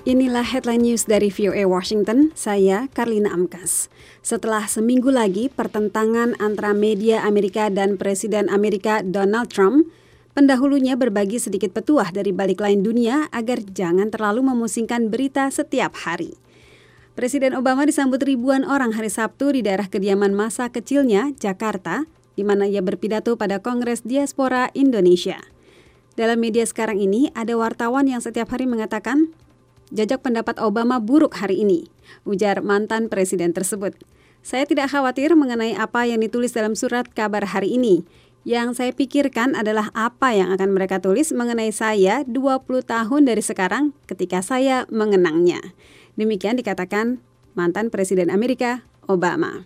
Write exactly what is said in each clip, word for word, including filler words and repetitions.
Inilah headline news dari V O A Washington, saya Karlina Amkas. Setelah seminggu lagi pertentangan antara media Amerika dan Presiden Amerika Donald Trump, pendahulunya berbagi sedikit petuah dari balik lain dunia agar jangan terlalu memusingkan berita setiap hari. Presiden Obama disambut ribuan orang hari Sabtu di daerah kediaman masa kecilnya, Jakarta, di mana ia berpidato pada Kongres Diaspora Indonesia. Dalam media sekarang ini, ada wartawan yang setiap hari mengatakan, jajak pendapat Obama buruk hari ini, ujar mantan presiden tersebut. Saya tidak khawatir mengenai apa yang ditulis dalam surat kabar hari ini. Yang saya pikirkan adalah apa yang akan mereka tulis mengenai saya dua puluh tahun dari sekarang ketika saya mengenangnya. Demikian dikatakan mantan presiden Amerika, Obama.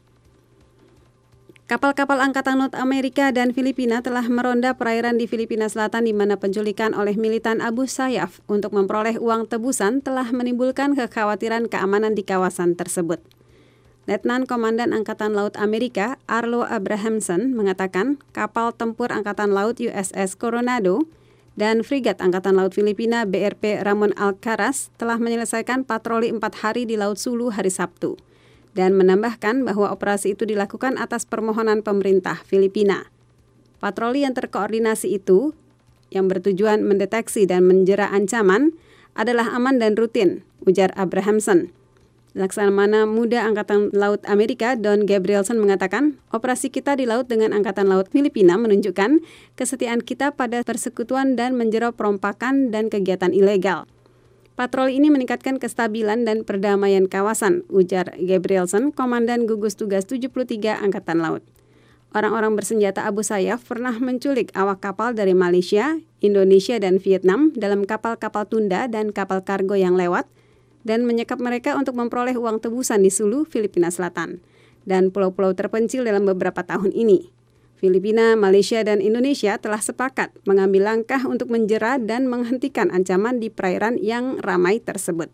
Kapal-kapal Angkatan Laut Amerika dan Filipina telah meronda perairan di Filipina Selatan di mana penculikan oleh militan Abu Sayyaf untuk memperoleh uang tebusan telah menimbulkan kekhawatiran keamanan di kawasan tersebut. Letnan Komandan Angkatan Laut Amerika Arlo Abrahamson mengatakan kapal tempur Angkatan Laut U S S Coronado dan Frigat Angkatan Laut Filipina B R P Ramon Alcaraz telah menyelesaikan patroli empat hari di Laut Sulu hari Sabtu, dan menambahkan bahwa operasi itu dilakukan atas permohonan pemerintah Filipina. Patroli yang terkoordinasi itu, yang bertujuan mendeteksi dan menjera ancaman, adalah aman dan rutin, ujar Abrahamson. Laksamana Muda Angkatan Laut Amerika Don Gabrielson mengatakan, operasi kita di laut dengan Angkatan Laut Filipina menunjukkan kesetiaan kita pada persekutuan dan menjera perompakan dan kegiatan ilegal. Patroli ini meningkatkan kestabilan dan perdamaian kawasan, ujar Gabrielson, Komandan Gugus Tugas tujuh puluh tiga Angkatan Laut. Orang-orang bersenjata Abu Sayyaf pernah menculik awak kapal dari Malaysia, Indonesia, dan Vietnam dalam kapal-kapal tunda dan kapal kargo yang lewat, dan menyekap mereka untuk memperoleh uang tebusan di Sulu, Filipina Selatan, dan pulau-pulau terpencil dalam beberapa tahun ini. Filipina, Malaysia, dan Indonesia telah sepakat mengambil langkah untuk menjera dan menghentikan ancaman di perairan yang ramai tersebut.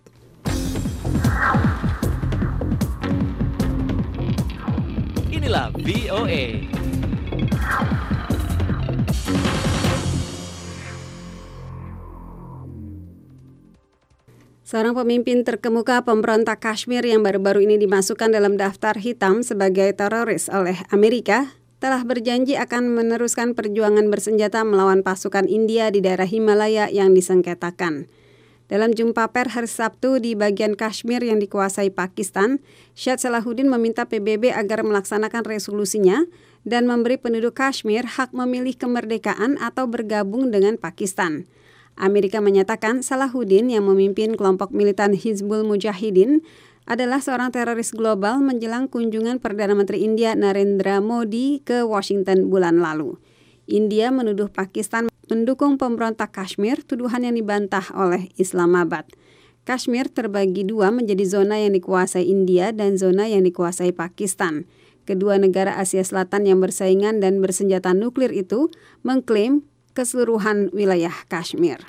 Inilah V O A. Seorang pemimpin terkemuka pemberontak Kashmir yang baru-baru ini dimasukkan dalam daftar hitam sebagai teroris oleh Amerika telah berjanji akan meneruskan perjuangan bersenjata melawan pasukan India di daerah Himalaya yang disengketakan. Dalam jumpa pers hari Sabtu di bagian Kashmir yang dikuasai Pakistan, Shah Salahuddin meminta P B B agar melaksanakan resolusinya dan memberi penduduk Kashmir hak memilih kemerdekaan atau bergabung dengan Pakistan. Amerika menyatakan Salahuddin yang memimpin kelompok militan Hizbul Mujahidin adalah seorang teroris global menjelang kunjungan Perdana Menteri India Narendra Modi ke Washington bulan lalu. India menuduh Pakistan mendukung pemberontak Kashmir, tuduhan yang dibantah oleh Islamabad. Kashmir terbagi dua menjadi zona yang dikuasai India dan zona yang dikuasai Pakistan. Kedua negara Asia Selatan yang bersaingan dan bersenjata nuklir itu mengklaim keseluruhan wilayah Kashmir.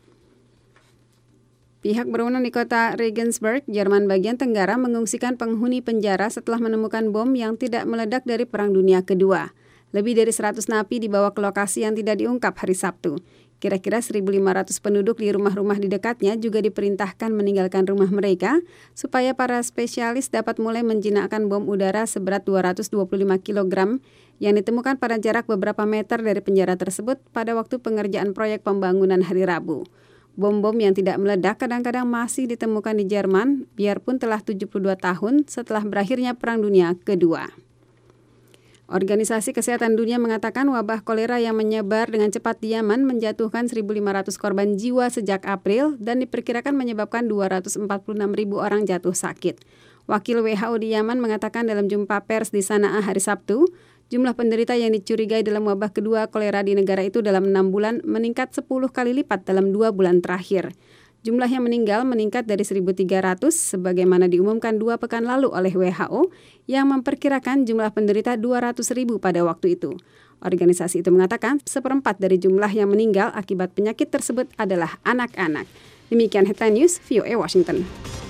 Pihak berwenang di kota Regensburg, Jerman bagian tenggara mengungsikan penghuni penjara setelah menemukan bom yang tidak meledak dari Perang Dunia Kedua. Lebih dari seratus napi dibawa ke lokasi yang tidak diungkap hari Sabtu. Kira-kira seribu lima ratus penduduk di rumah-rumah di dekatnya juga diperintahkan meninggalkan rumah mereka supaya para spesialis dapat mulai menjinakkan bom udara seberat dua ratus dua puluh lima kilogram yang ditemukan pada jarak beberapa meter dari penjara tersebut pada waktu pengerjaan proyek pembangunan hari Rabu. Bom-bom yang tidak meledak kadang-kadang masih ditemukan di Jerman, biarpun telah tujuh puluh dua tahun setelah berakhirnya Perang Dunia Kedua. Organisasi Kesehatan Dunia mengatakan wabah kolera yang menyebar dengan cepat di Yaman menjatuhkan seribu lima ratus korban jiwa sejak April dan diperkirakan menyebabkan dua ratus empat puluh enam ribu orang jatuh sakit. Wakil W H O di Yaman mengatakan dalam jumpa pers di Sanaa hari Sabtu, jumlah penderita yang dicurigai dalam wabah kedua kolera di negara itu dalam enam bulan meningkat sepuluh kali lipat dalam dua bulan terakhir. Jumlah yang meninggal meningkat dari seribu tiga ratus sebagaimana diumumkan dua pekan lalu oleh W H O yang memperkirakan jumlah penderita dua ratus ribu pada waktu itu. Organisasi itu mengatakan seperempat dari jumlah yang meninggal akibat penyakit tersebut adalah anak-anak. Demikian Headline News V O A Washington.